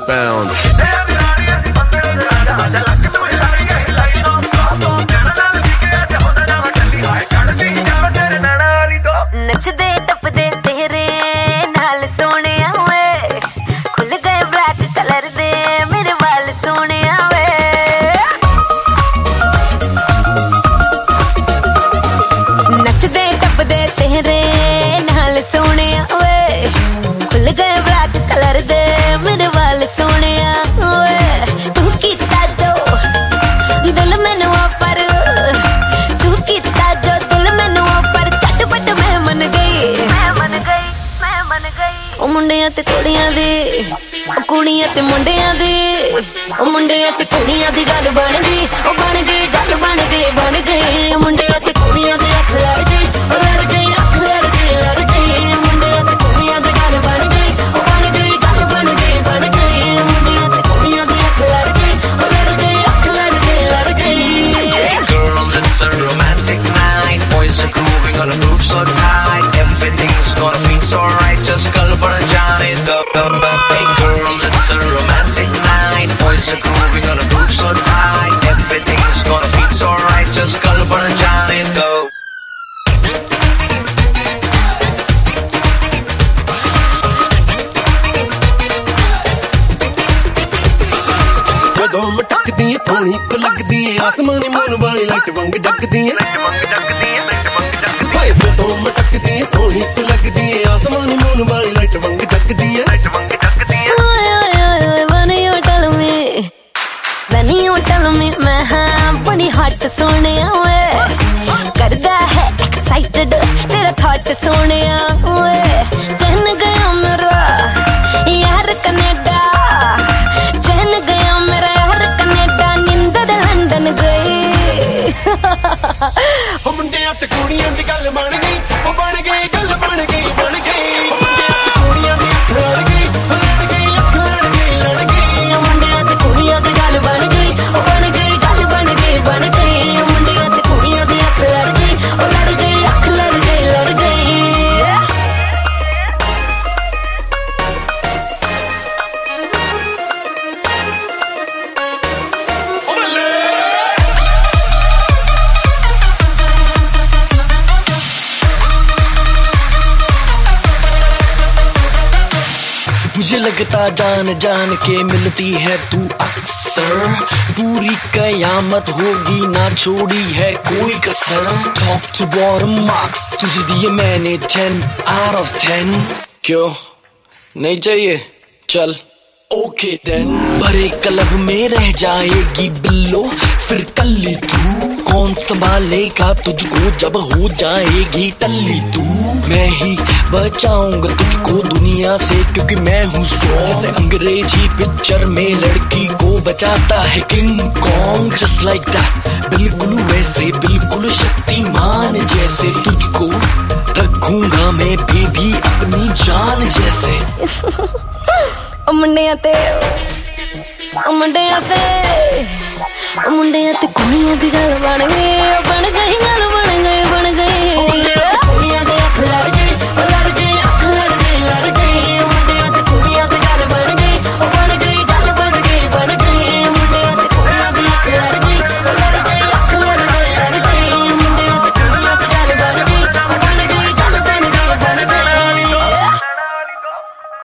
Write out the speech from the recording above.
bound. नचदे टपदे तेरे नाल सोने वे खुल गए ब्लैक कलर दे मेरे वाल सोने वे नचदे टपदे तेरे नाल सोने वे खुल गए ब्लैक कलर दे मेरे वाल सोने वे तू कीता जो दिल मैनू पर तू कीता जो दिल मैनू पर झटपट मैं मन गई ओ मुंडियां ते कुड़ियां दी ओ कुड़ियां ते मुंडियां दी ओ मुंडियां ते कुड़ियां दी गल बन गई ओ बन गई गल बन गई ओ मुंडियां ते कुड़ियां दी अख लड़ गई ओ लड़ गई अख लड़ गई मुंडियां ते कुड़ियां दी गल बन गई ओ बन गई गल बन गई मुंडियां ते कुड़ियां दी अख लड़ गई ओ लड़ गई अख लड़ गई Hey girls, it's a romantic night. Boys are grooving on a groove so tight. Everything's gonna feel so right. Just call for a Johnny. Hey girls, it's a romantic night. Boys are grooving on a groove so tight. Everything's gonna feel so right. Just call for a Johnny. Go. ਜਦੋਂ ਮਟਕਦੀ ਏ ਸੋਹਣੀ ਤੂੰ ਲੱਗਦੀ ਏ ਆਸਮਾਨੀ ਮੋਨ ਵਾਲੀ light ਵਾਂਗ ਜਗਦੀ ਏ ਓਏ ਜਦੋਂ ਮਟਕਦੀ ਏ ਸੋਹਣੀ ਤੂੰ ਲੱਗਦੀ ਏ ਆਸਮਾਨੀ ਮੋਨ ਵਾਲੀ ਲਾਈਟ ਵਾਂਗ ਜਗਦੀ ਏ ओए ओए ओए when you tell me मैं हाँ बड़ी हॉट सोने ओए करदा है एक्साइटेड तेरा थॉट सोने ओए चैन गया मेरा यार कनेडा चैन गया मेरा यार कनेडा निंदर लंदन गई ਓ ਮੁੰਡਿਆਂ ਤੇ ਕੁੜੀਆਂ ਦੀ ਗੱਲ ਬਣ ਗਈ ਉਹ ਬਣ ਗਈ ਗੱਲ ਬਣ ਗਈ ਓ ਮੁੰਡਿਆਂ ਤੇ ਕੁੜੀਆਂ ਦੀ ਅੱਖ ਲੜ ਗਈ ਉਹ ਲੜ ਗਈ ਅੱਖ ਲੜ ਗਈ ਮੁੰਡਿਆਂ ਤੇ ਕੁੜੀਆਂ ਦੀ ਗੱਲ ਬਣ ਗਈ ਉਹ ਬਣ ਗਈ ਗੱਲ ਬਣ ਗਈ ਮੁੰਡਿਆਂ ਤੇ ਕੁੜੀਆਂ ਦੀ ਅੱਖ ਲੜ ਗਈ ਉਹ ਲੜ ਗਈ ਅੱਖ ਲੜ ਗਈ मुझे लगता जान जान के मिलती है तू अक्सर पूरी कयामत होगी ना छोड़ी है कोई कसर टॉप टू बॉटम मार्क्स तुझे दिए मैंने 10 out of 10 क्यों नहीं चाहिए चल ओके देन भरे क्लब में रह जाएगी बिल्लो फिर कल्ली तू कौन संभालेगा तुझको जब हो जाएगी टल्ली तू मैं ही बचाऊंगा तुझको दुनिया से क्योंकि मैं हूँ स्ट्रॉन्ग जैसे अंग्रेजी पिक्चर में लड़की को बचाता है King Kong just like that बिल्कुल वैसे बिल्कुल शक्तिमान जैसे तुझको रखूंगा मैं बेबी अपनी जान जैसे मुंडियां ते कुड़ियां दी गल बन गई